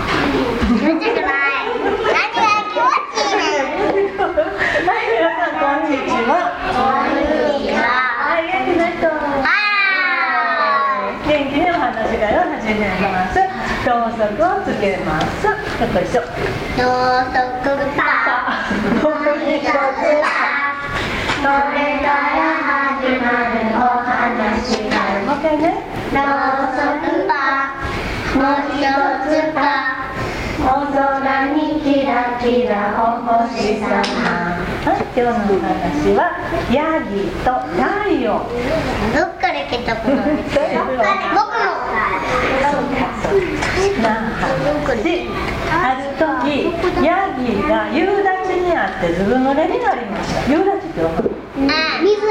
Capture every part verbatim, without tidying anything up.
ちくない。何が気持ちいいね。 はい、皆さんこんにちは。 こんにちは。 はい、元気な人。 は元気にお話がよ始めます。ろうそくをつけます。よいしょ。 ろうそくパー。 これ一つそれから始まるお話が。 もう一回ね。 ろうそくパー。もう一つパー。お空にキラキラお星さま。 はい、今日のお話はヤギとライオン。 どっから来た子なんですか？僕も。 なで、ある時ヤギが夕立にあってずぶ濡れになりました。夕立ってわかる？ 水？ うん、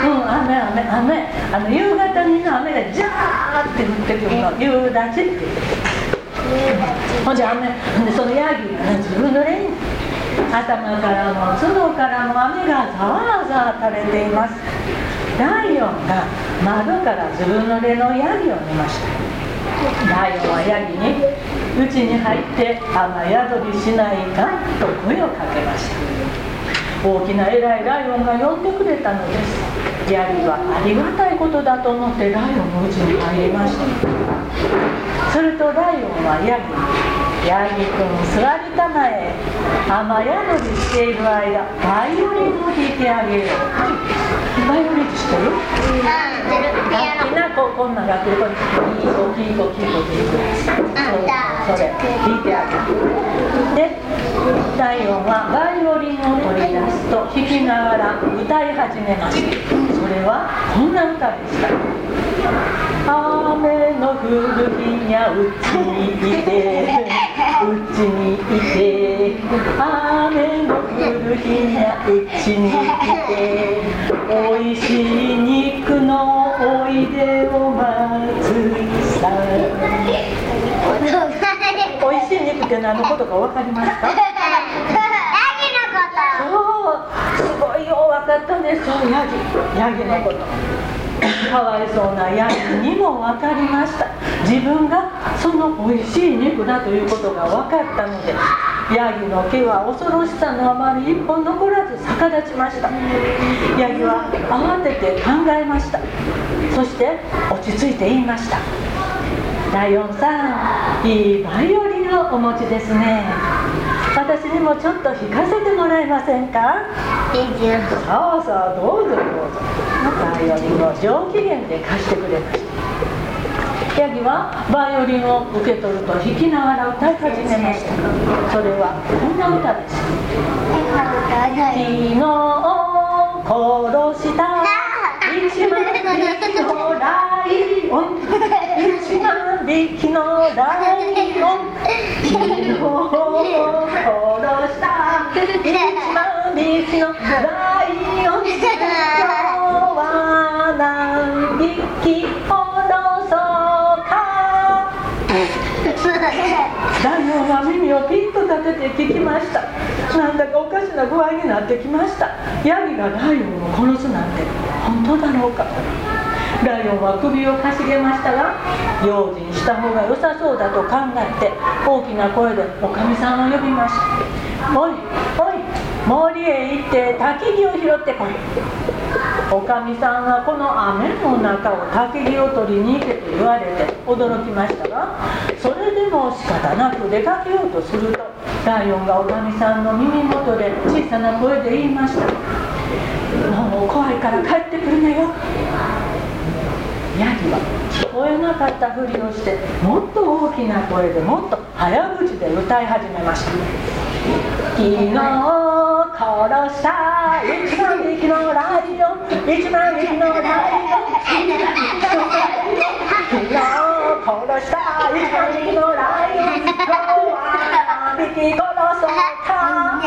雨雨雨。あの夕方にの雨がジャーって降ってくるの夕立って言って。ほんで雨、でそのヤギがねずぶ濡れに。頭からも角からも雨がざわざわ垂れています。ライオンが窓からずぶ濡れのヤギを見ました。ライオンはヤギに「うちに入って雨宿りしないか?」と声をかけました。大きな偉いライオンが呼んでくれたのです。ヤギはありがたいことだと思ってライオンのうちに入りました。するとライオンはヤギに「ヤギくん座りたまえ。雨宿りしている間バイオリンを弾いてあげよう」。バイオリンって知ってる？楽器なここんな楽器でこれキーコキーコキーコキーコそれ弾いてあげる。でライオンはバイオリンを取り出すと弾きながら歌い始めました。それはこんな歌でした。雨の降る日にゃうちにいてうちにいて雨の降る日にゃうちにいておいしい肉のおいでを待つさ。おいしい肉って何のことか分かりますか？ ヤギのこと。 そう、すごいよ分かったね。そう、ヤギヤギのこと。かわいそうなヤギにも分かりました。自分がそのおいしい肉だということが分かったのでヤギの毛は恐ろしさのあまり一本残らず逆立ちました。ヤギは慌てて考えました。そして落ち着いて言いました。ライオンさん、いいバイオリンをお持ちですね。私にもちょっと弾かせてもらえませんか？ いいよ。 さあさあどうぞどうぞ。バイオリンを上機嫌で貸してくれました。ヤギはバイオリンを受け取ると弾きながら歌い始めました。それはこんな歌です。昨日殺した一万匹のライオン一万匹のライオン昨日殺した一万匹のライオン今日は何匹殺そうか。ライオンは耳をピンと立てて聞きました。なんだかおかしな具合になってきました。ヤギがライオンを殺すなんて本当だろうか。ライオンは首をかしげましたが用心した方が良さそうだと考えて大きな声でおかみさんを呼びました。おいおい、森へ行って焚き木を拾ってこい。おかみさんはこの雨の中を焚き木を取りに行けと言われて驚きましたがそれでも仕方なく出かけようとするとライオンがおかみさんの耳元で小さな声で言いました。もう怖いから帰ってくるなよ。ヤギは聞こえなかったふりをしてもっと大きな声でもっと早口で歌い始めました。昨日殺した一万匹のライオン一万匹のライオン昨日殺した一万匹のライオン今日は何匹殺そうか。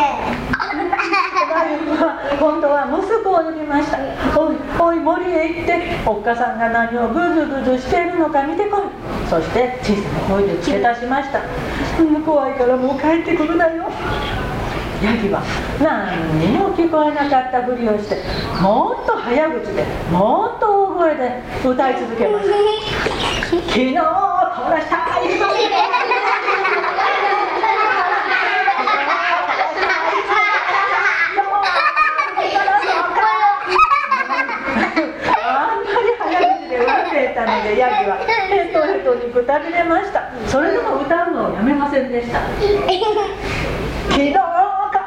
今度は息子を呼びました。おいおい、森へ行っておっかさんが何をグズグズしているのか見てこい。そして小さな声で付け足しました。怖いからもう帰ってくるなよ。ヤギは何にも聞こえなかったふりをしてもっと早口でもっと大声で歌い続けました。昨日殺した一万匹ませんでした。昨日からか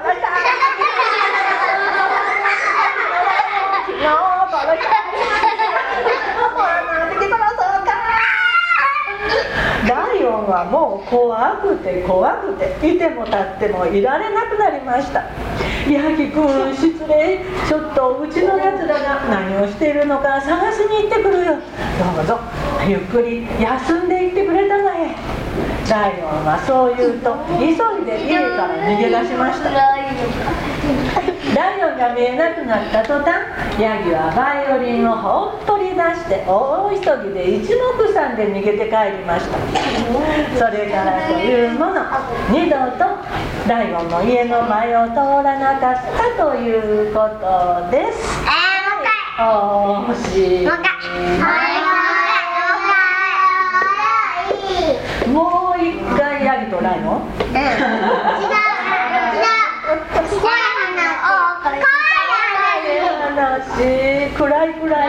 昨日からかライオンはもう怖くて怖くていても立ってもいられなくなりました。ヤギくん失礼、ちょっとうちのやつらが何をしているのか探しに行ってくるよ。どうぞゆっくり休んでいってくれたまえ。ライオンはそう言うと急いで家から逃げ出しました。ライオンが見えなくなった途端、ヤギはバイオリンをほっぽり出して大急ぎで一目散で逃げて帰りました。それからというもの、二度とライオンの家の前を通らなかったということです。おーしい。もう一回ヤギとライオン？うん。違う。違う。話、暗い暗いか。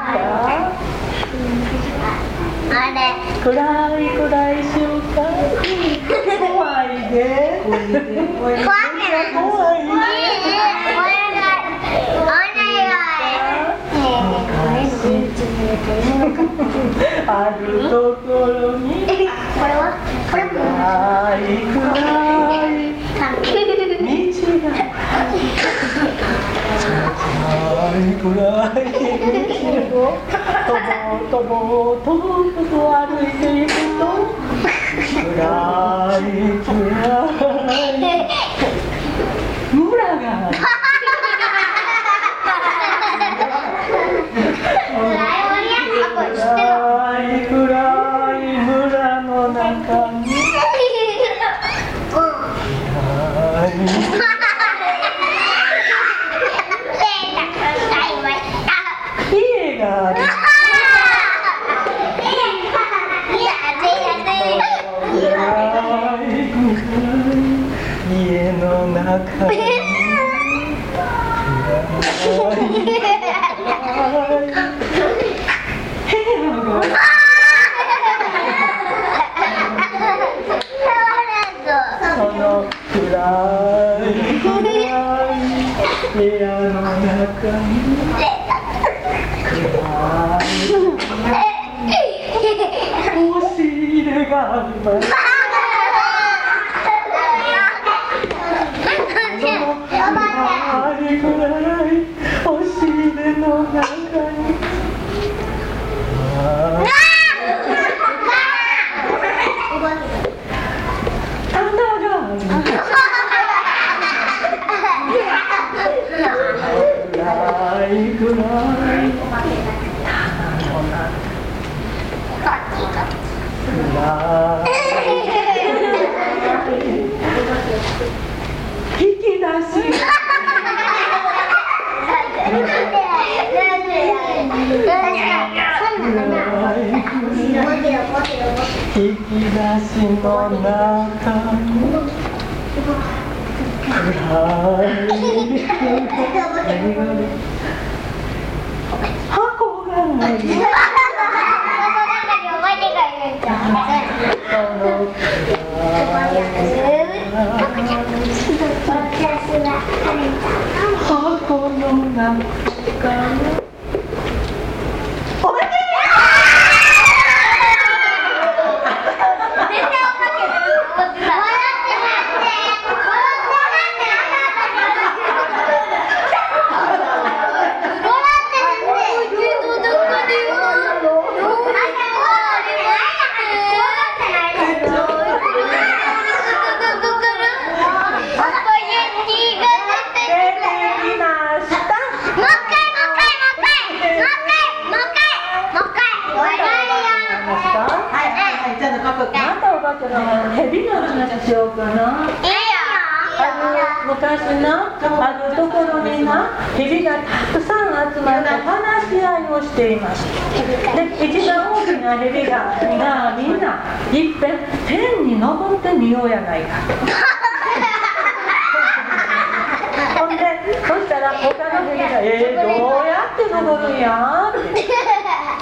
あれ。暗い暗い瞬間。怖いで。怖いで。怖いで。怖いで。あるところに暗い暗い道が暗い道をとぼとぼとぼとぼ歩いていくと暗い暗い村がある。暗い暗い村の中に家がある。家の中にその暗い暗い部屋の中に暗い押し入れがあります。暗い暗い押し入れの中に引き出し引き出しの中に暗い箱がある。箱の中に蛇の話しようかな。あの昔な、あるところにな、蛇がたくさん集まって話し合いをしていました。で、一番大きな蛇が、なあみんないっぺん天に登ってみようやないかと。ほんで、そしたら他の蛇が、えー、どうやって登るんやって。